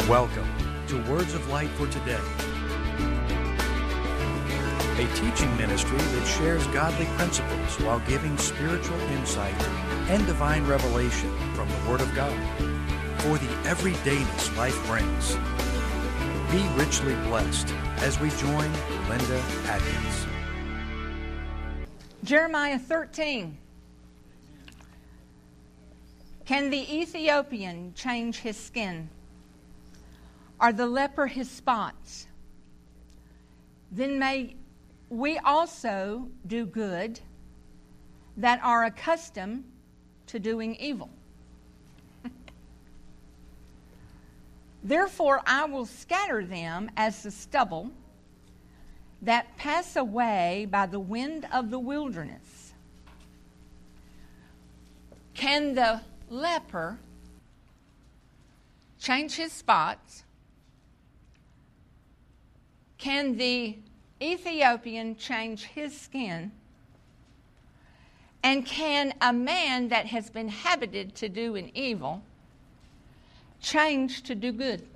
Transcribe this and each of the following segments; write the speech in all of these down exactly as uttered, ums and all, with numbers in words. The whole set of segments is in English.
Welcome to Words of Light for Today, a teaching ministry that shares godly principles while giving spiritual insight and divine revelation from the Word of God for the everydayness life brings. Be richly blessed as we join Linda Atkins. Jeremiah thirteen. Can the Ethiopian change his skin? Are the leper his spots? Then may we also do good that are accustomed to doing evil. Therefore I will scatter them as the stubble that pass away by the wind of the wilderness. Can the leper change his spots? Can the Ethiopian change his skin? And can a man that has been habited to do an evil change to do good?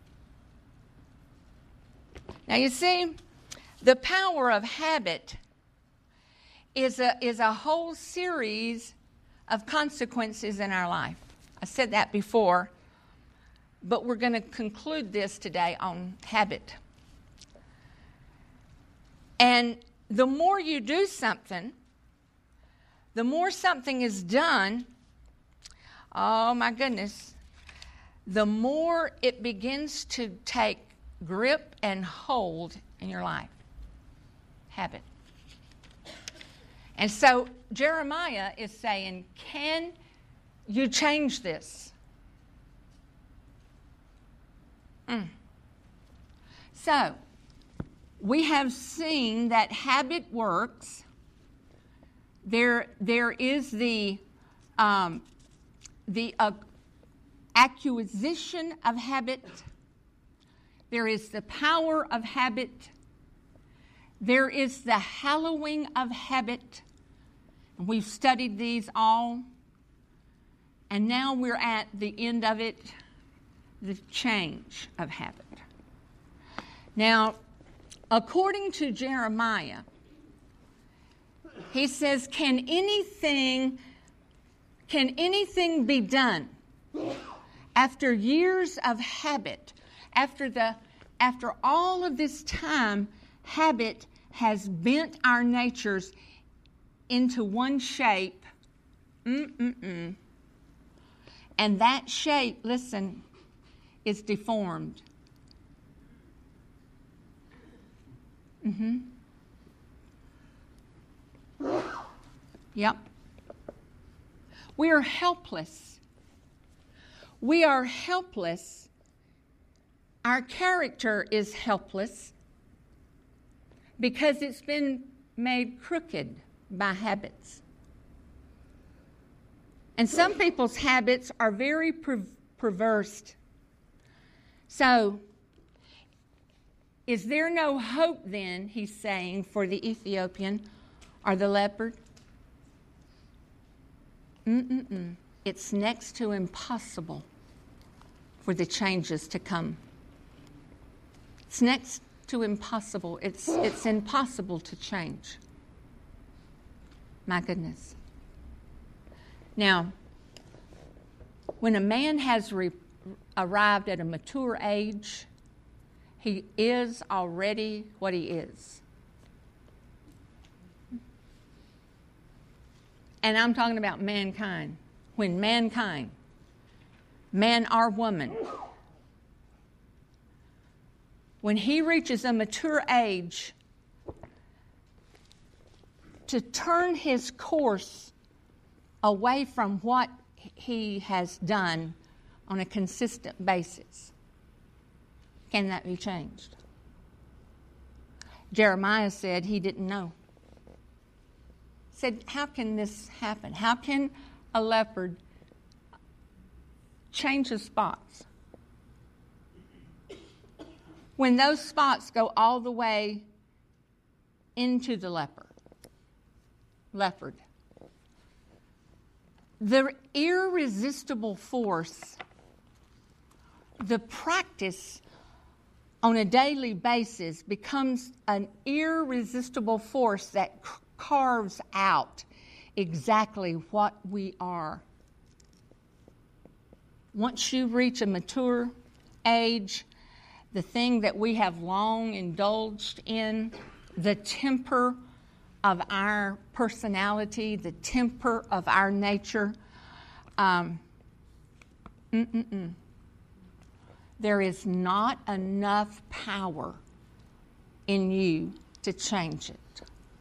Now you see, the power of habit is a, is a whole series of consequences in our life. I said that before, but we're going to conclude this today on habit. And the more you do something, the more something is done, oh my goodness, the more it begins to take grip and hold in your life. Habit. And so Jeremiah is saying, can you change this? Mm. So, we have seen that habit works. There, there is the, um, the uh, acquisition of habit. There is the power of habit. There is the hallowing of habit. We've studied these all. And now we're at the end of it, the change of habit. Now, according to Jeremiah, he says, can anything, can anything be done after years of habit, after the, after all of this time, habit has bent our natures into one shape, mm-mm-mm. And that shape, listen, is deformed. Mm-hmm. Yep. We are helpless. We are helpless. Our character is helpless because it's been made crooked by habits. And some people's habits are very per- perverse. So, is there no hope then, he's saying, for the Ethiopian or the leopard? Mm-mm-mm. It's next to impossible for the changes to come. It's next to impossible. It's, it's impossible to change. My goodness. Now, when a man has re- arrived at a mature age, he is already what he is. And I'm talking about mankind. When mankind, man or woman, when he reaches a mature age, to turn his course away from what he has done on a consistent basis, can that be changed? Jeremiah said he didn't know. He said, how can this happen? How can a leopard change his spots when those spots go all the way into the leper, leopard? The irresistible force the practice on a daily basis becomes an irresistible force that c- carves out exactly what we are. Once you reach a mature age, the thing that we have long indulged in, the temper of our personality, the temper of our nature, um, mm-mm-mm. there is not enough power in you to change it.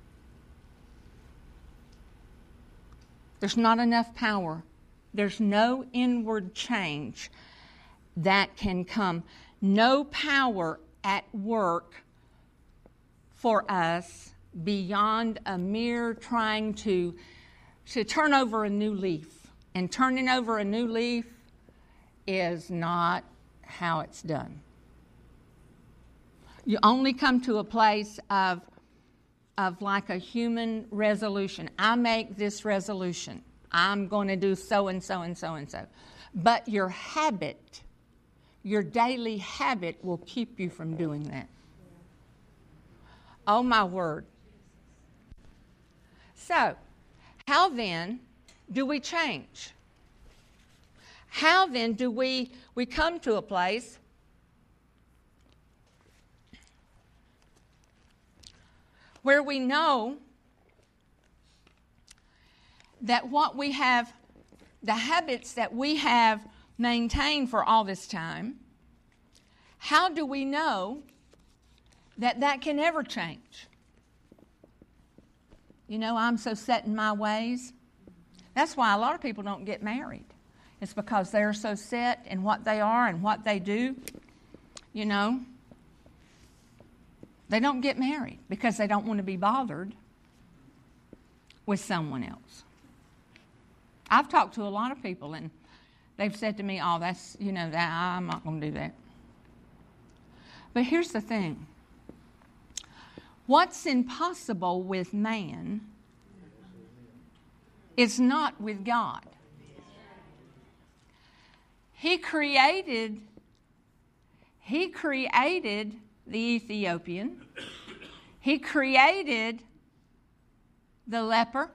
There's not enough power. There's no inward change that can come. No power at work for us beyond a mere trying to, to turn over a new leaf. And turning over a new leaf is not how it's done. You only come to a place of, of like a human resolution. I make this resolution. I'm going to do so and so and so and so. But your habit, your daily habit will keep you from doing that. Oh, my word. So, how then do we change? How then do we, we come to a place where we know that what we have, the habits that we have maintained for all this time, how do we know that that can ever change? You know, I'm so set in my ways. That's why a lot of people don't get married. It's because they're so set in what they are and what they do. You know, they don't get married because they don't want to be bothered with someone else. I've talked to a lot of people and they've said to me, oh, that's, you know, that I'm not going to do that. But here's the thing. What's impossible with man is not with God. He created, he created the Ethiopian. He created the leper.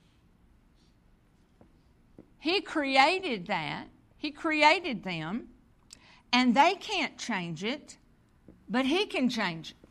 He created that. He created them. And they can't change it, but he can change it.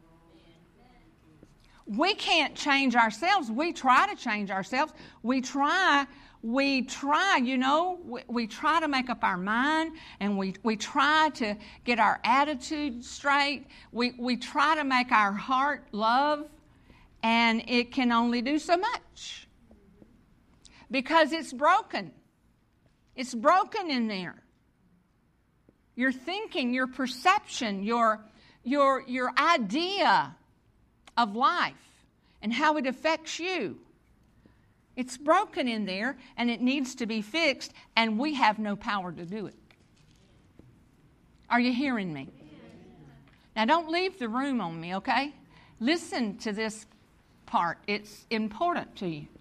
We can't change ourselves. We try to change ourselves. We try, we try, you know, we, we try to make up our mind and we, we try to get our attitude straight. We, we try to make our heart love, and it can only do so much because it's broken. It's broken in there. Your thinking, your perception, your, your, your idea of life and how it affects you. It's broken in there and it needs to be fixed, and we have no power to do it. Are you hearing me? Now don't leave the room on me, okay? Listen to this part. It's important to you.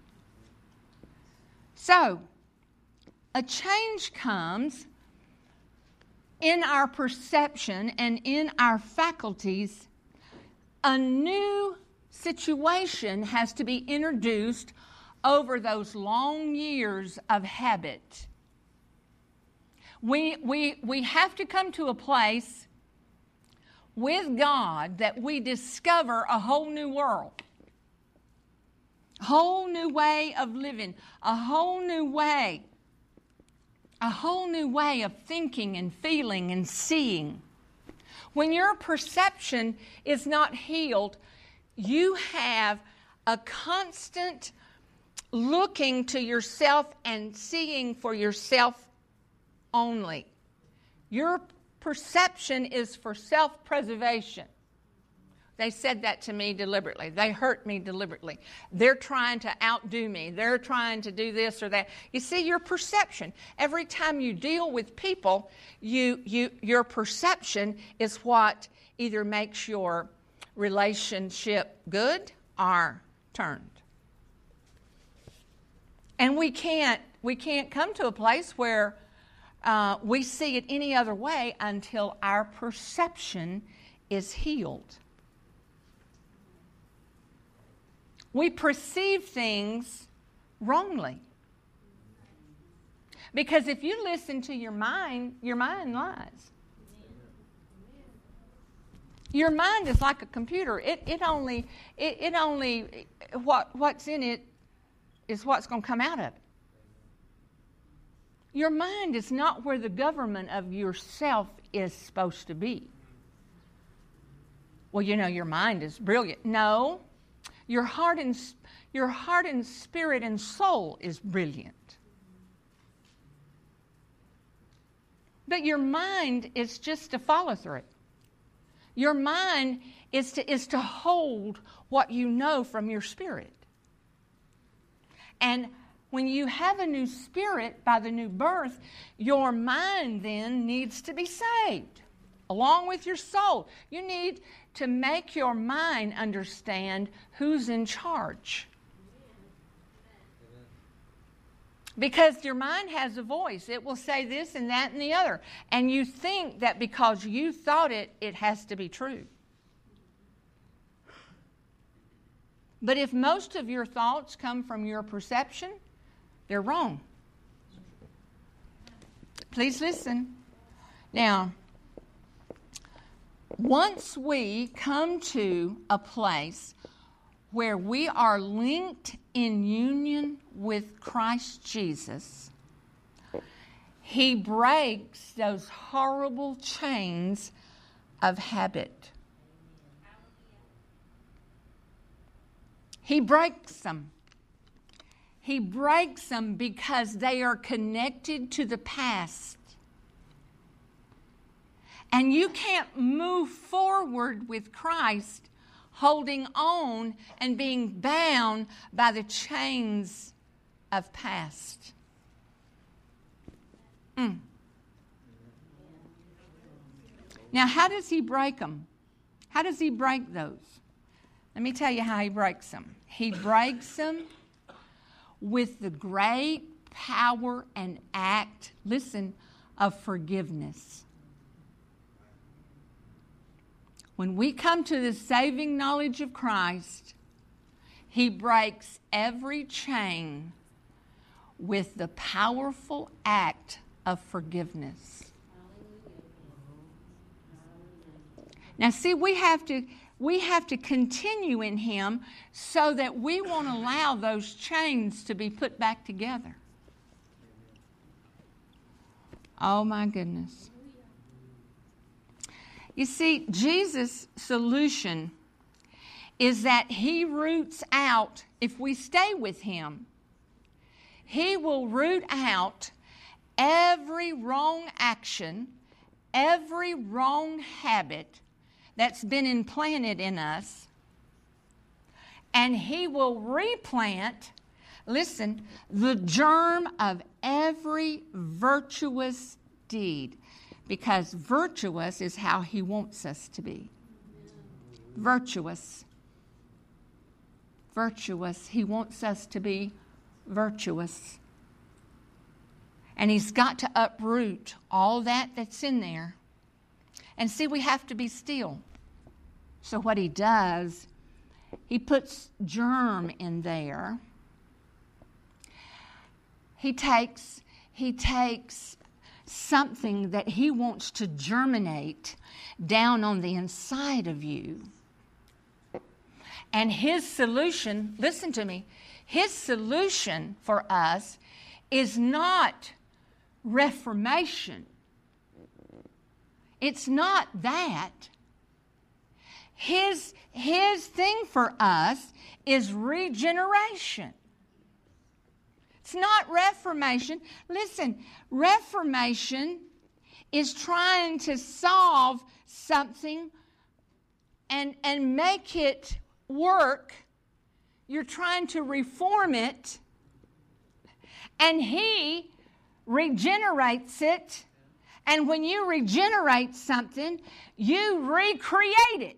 So, a change comes in our perception and in our faculties. A new situation has to be introduced over those long years of habit. We, we, we have to come to a place with God that we discover a whole new world, a whole new way of living, a whole new way, a whole new way of thinking and feeling and seeing. When your perception is not healed, you have a constant looking to yourself and seeing for yourself only. Your perception is for self-preservation. They said that to me deliberately. They hurt me deliberately. They're trying to outdo me. They're trying to do this or that. You see, your perception. Every time you deal with people, you, you, your perception is what either makes your relationship good or turned. And we can't, we can't come to a place where uh, we see it any other way until our perception is healed. We perceive things wrongly. Because if you listen to your mind, your mind lies. Your mind is like a computer. It it only it, it only what what's in it is what's going to come out of it. Your mind is not where the government of yourself is supposed to be. Well, you know, your mind is brilliant. No, your heart and your heart and spirit and soul is brilliant. But your mind is just to follow through. Your mind is to, is to hold what you know from your spirit. And when you have a new spirit by the new birth, your mind then needs to be saved, along with your soul. You need to make your mind understand who's in charge. Because your mind has a voice. It will say this and that and the other. And you think that because you thought it, it has to be true. But if most of your thoughts come from your perception, they're wrong. Please listen. Now, once we come to a place where we are linked in union with Christ Jesus, He breaks those horrible chains of habit. He breaks them. He breaks them because they are connected to the past. And you can't move forward with Christ holding on and being bound by the chains of past. Mm. Now, how does He break them? How does He break those? Let me tell you how He breaks them. He breaks them with the great power and act, listen, of forgiveness. When we come to the saving knowledge of Christ, He breaks every chain with the powerful act of forgiveness. Now, see, we have to we have to continue in Him so that we won't allow those chains to be put back together. Oh, my goodness. You see, Jesus' solution is that He roots out, if we stay with Him, He will root out every wrong action, every wrong habit that's been implanted in us, and He will replant, listen, the germ of every virtuous deed. Because virtuous is how He wants us to be. Virtuous. Virtuous. He wants us to be virtuous. And He's got to uproot all that that's in there. And see, we have to be still. So what He does, He puts germ in there. He takes, He takes something that He wants to germinate down on the inside of you. And His solution, listen to me, His solution for us is not reformation. It's not that. His, his thing for us is regeneration. It's not reformation. Listen, reformation is trying to solve something and, and make it work. You're trying to reform it, and He regenerates it. And when you regenerate something, you recreate it.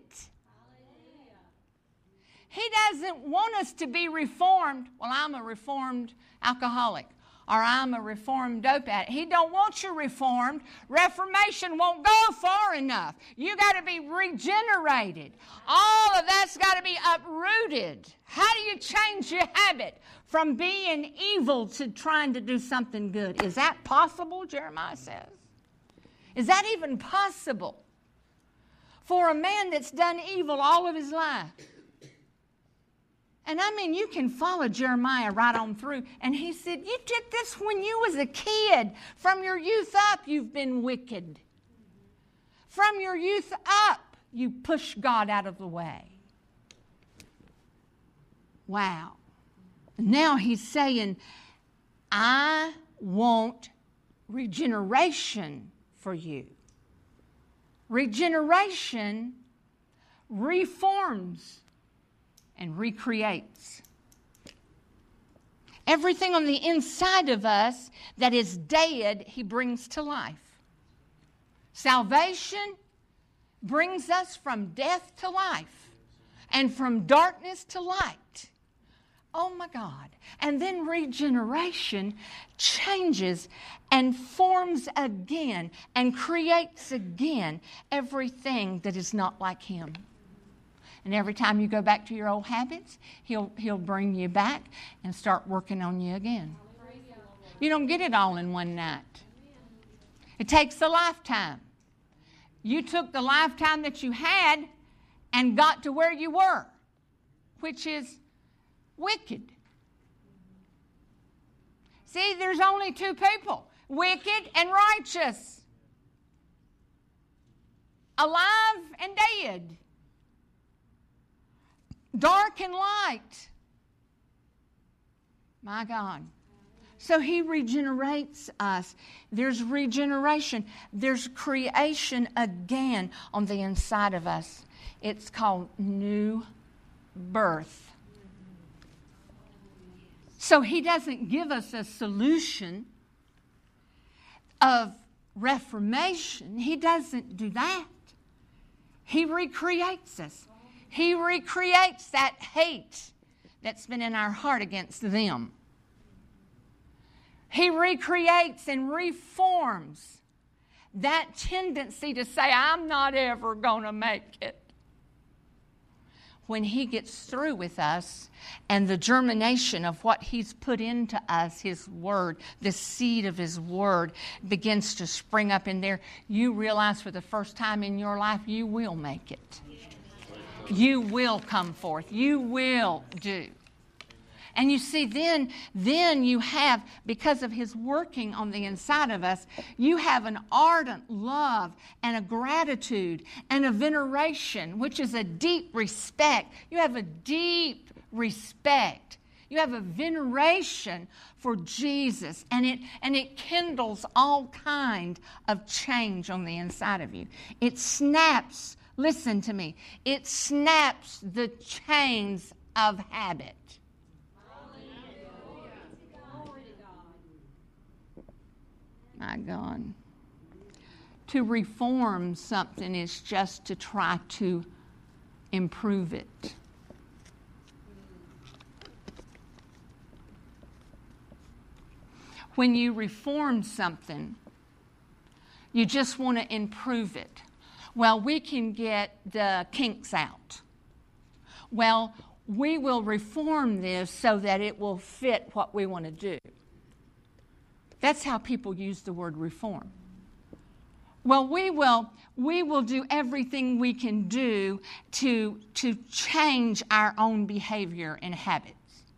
He doesn't want us to be reformed. Well, I'm a reformed alcoholic. or I'm a reformed dope addict. He don't want you reformed. Reformation won't go far enough. You got to be regenerated. All of that's got to be uprooted. How do you change your habit from being evil to trying to do something good? Is that possible, Jeremiah says? Is that even possible for a man that's done evil all of his life? And I mean, you can follow Jeremiah right on through. And he said, you did this when you was a kid. From your youth up, you've been wicked. From your youth up, you push God out of the way. Wow. Now he's saying, I want regeneration for you. Regeneration reforms and recreates. Everything on the inside of us that is dead, he brings to life. Salvation brings us from death to life and from darkness to light. Oh my God. And then regeneration changes and forms again and creates again everything that is not like him. And every time you go back to your old habits, he'll, he'll bring you back and start working on you again. You don't get it all in one night. It takes a lifetime. You took the lifetime that you had and got to where you were, which is wicked. See, there's only two people, wicked and righteous, alive and dead. Dark and light. My God. So he regenerates us. There's regeneration. There's creation again on the inside of us. It's called new birth. So he doesn't give us a solution of reformation. He doesn't do that. He recreates us. He recreates that hate that's been in our heart against them. He recreates and reforms that tendency to say, I'm not ever going to make it. When he gets through with us and the germination of what he's put into us, his word, the seed of his word begins to spring up in there, you realize for the first time in your life, you will make it. You will come forth. You will do. And you see, then, then you have, because of his working on the inside of us, you have an ardent love and a gratitude and a veneration, which is a deep respect. You have a deep respect. You have a veneration for Jesus, and it and it kindles all kind of change on the inside of you. It snaps. Listen to me. It snaps the chains of habit. My God. To reform something is just to try to improve it. When you reform something, you just want to improve it. Well, we can get the kinks out. Well, we will reform this so that it will fit what we want to do. That's how people use the word reform. Well, we will we will do everything we can do to, to change our own behavior and habits.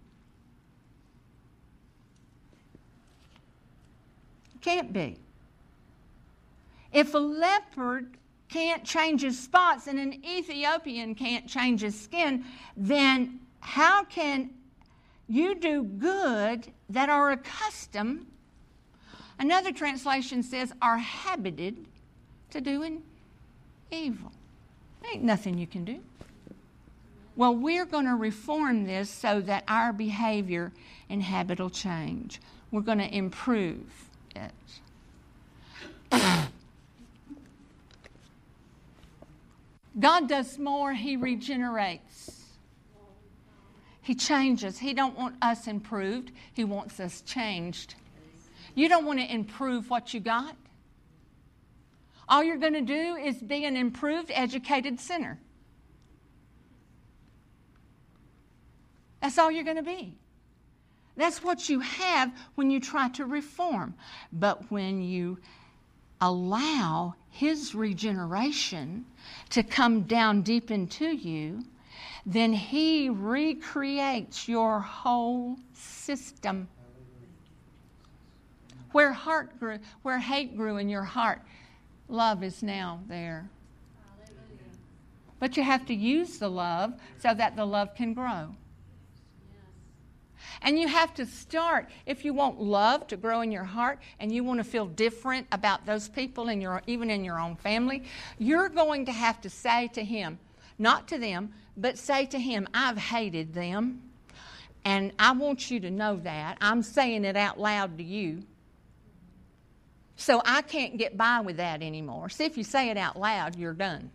Can't be. If a leopard can't change his spots and an Ethiopian can't change his skin, then how can you do good that are accustomed? Another translation says, are habited to doing evil. There ain't nothing you can do. Well, we're going to reform this so that our behavior and habit will change. We're going to improve it. God does more. He regenerates. He changes. He don't want us improved. He wants us changed. You don't want to improve what you got. All you're going to do is be an improved, educated sinner. That's all you're going to be. That's what you have when you try to reform. But when you allow His regeneration to come down deep into you, then He recreates your whole system. Where heart grew, where hate grew in your heart, love is now there. But you have to use the love so that the love can grow. And you have to start, if you want love to grow in your heart and you want to feel different about those people, in your, even in your own family, you're going to have to say to Him, not to them, but say to Him, I've hated them, and I want you to know that. I'm saying it out loud to you. So I can't get by with that anymore. See, if you say it out loud, you're done.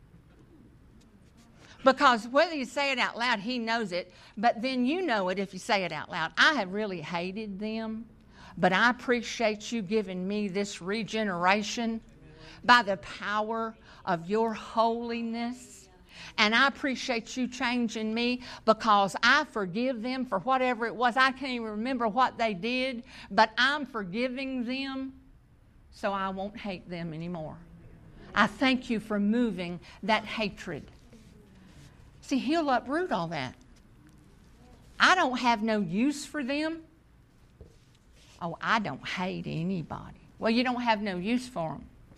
Because whether you say it out loud, He knows it, but then you know it if you say it out loud. I have really hated them, but I appreciate you giving me this regeneration by the power of your holiness. And I appreciate you changing me because I forgive them for whatever it was. I can't even remember what they did, but I'm forgiving them so I won't hate them anymore. I thank you for moving that hatred. See, He'll uproot all that. I don't have no use for them. Oh, I don't hate anybody. Well, you don't have no use for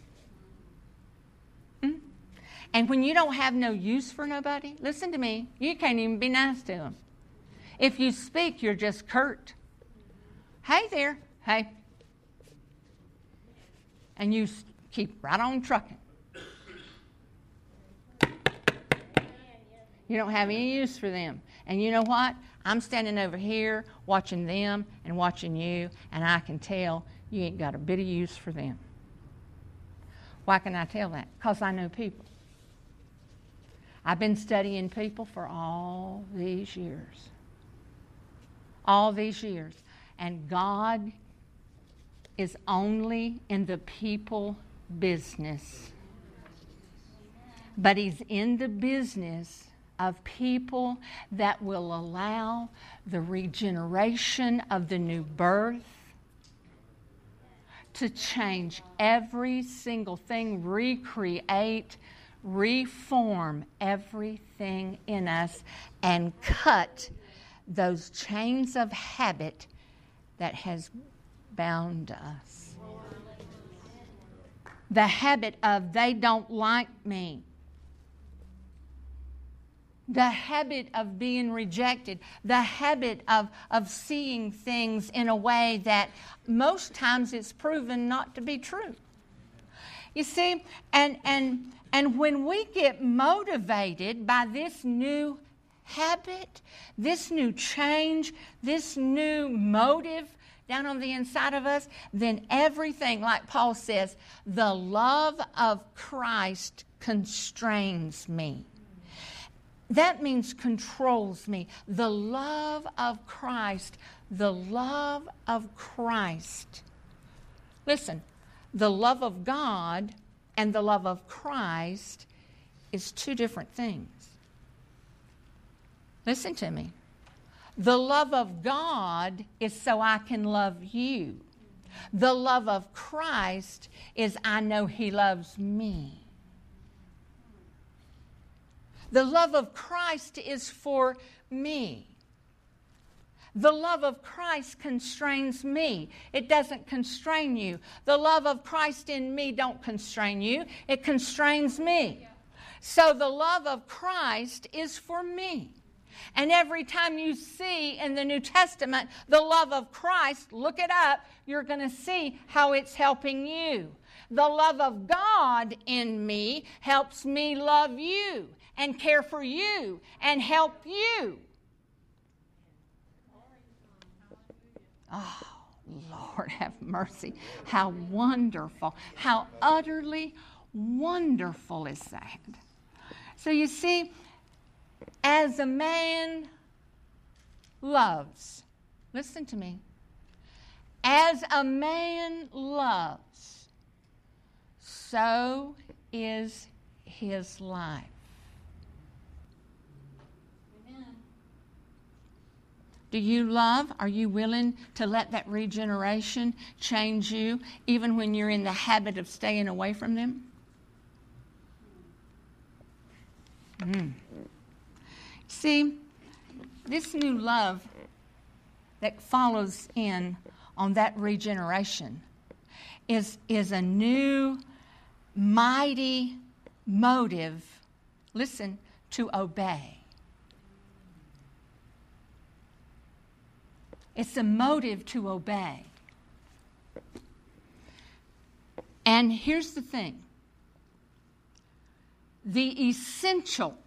them. Hmm? And when you don't have no use for nobody, listen to me, you can't even be nice to them. If you speak, you're just curt. Hey there, hey. And you keep right on trucking. You don't have any use for them. And you know what? I'm standing over here watching them and watching you, and I can tell you ain't got a bit of use for them. Why can I tell that? Because I know people. I've been studying people for all these years. All these years. And God is only in the people business. But He's in the business of people that will allow the regeneration of the new birth to change every single thing, recreate, reform everything in us, and cut those chains of habit that has bound us. The habit of they don't like me. The habit of being rejected, the habit of, of seeing things in a way that most times it's proven not to be true. You see, and and and when we get motivated by this new habit, this new change, this new motive down on the inside of us, then everything, like Paul says, the love of Christ constrains me. That means controls me. The love of Christ, the love of Christ. Listen, the love of God and the love of Christ is two different things. Listen to me. The love of God is so I can love you. The love of Christ is I know He loves me. The love of Christ is for me. The love of Christ constrains me. It doesn't constrain you. The love of Christ in me don't constrain you. It constrains me. So the love of Christ is for me. And every time you see in the New Testament the love of Christ, look it up, you're going to see how it's helping you. The love of God in me helps me love you and care for you and help you. Oh, Lord, have mercy. How wonderful. How utterly wonderful is that? So you see, as a man loves, listen to me, As a man loves, so is his life. Do you love? Are you willing to let that regeneration change you, even when you're in the habit of staying away from them? Mm. See, this new love that follows in on that regeneration is, is a new, mighty motive, listen, to obey. It's a motive to obey. And here's the thing. The essential,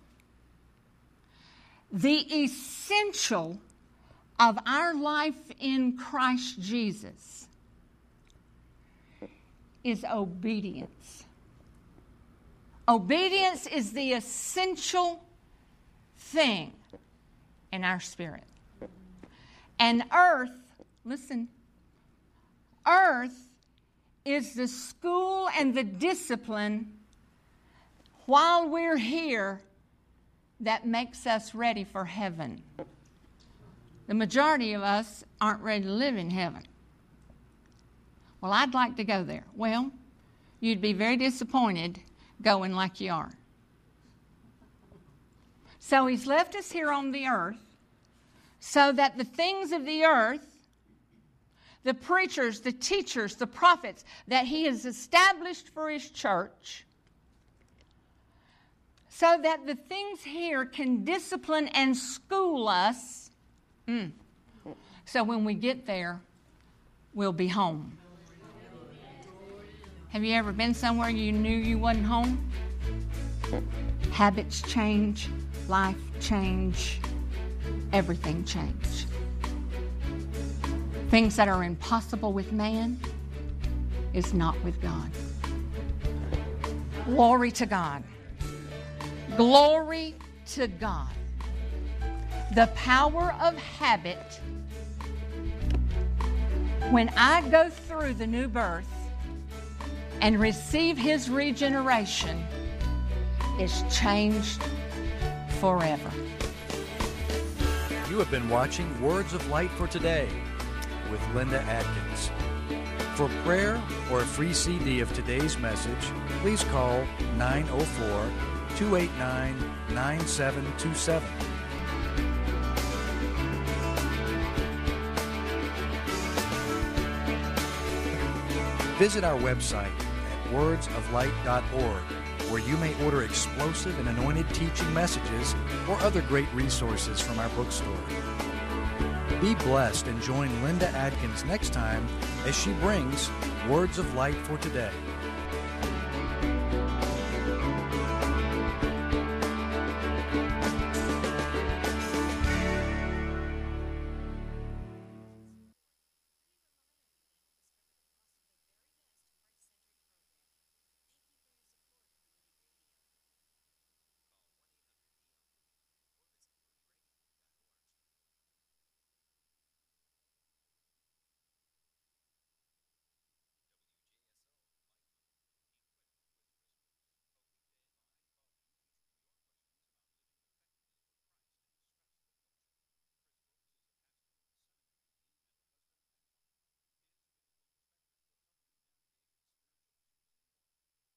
the essential of our life in Christ Jesus is obedience. Obedience is the essential thing in our spirit. And earth, listen, earth is the school and the discipline while we're here that makes us ready for heaven. The majority of us aren't ready to live in heaven. Well, I'd like to go there. Well, you'd be very disappointed going like you are. So he's left us here on the earth so that the things of the earth, the preachers, the teachers, the prophets that he has established for his church, so that the things here can discipline and school us. Mm. So when we get there, we'll be home. Have you ever been somewhere you knew you wasn't home? Habits change, life change, everything change. Things that are impossible with man is not with God. Glory to God. Glory to God. The power of habit. When I go through the new birth and receive his regeneration, is changed forever. You have been watching Words of Light for Today with Linda Atkins. For prayer or a free C D of today's message, please call nine oh four, two eight nine, nine seven two seven. Visit our website at words of light dot org, where you may order explosive and anointed teaching messages or other great resources from our bookstore. Be blessed and join Linda Atkins next time as she brings Words of Light for Today.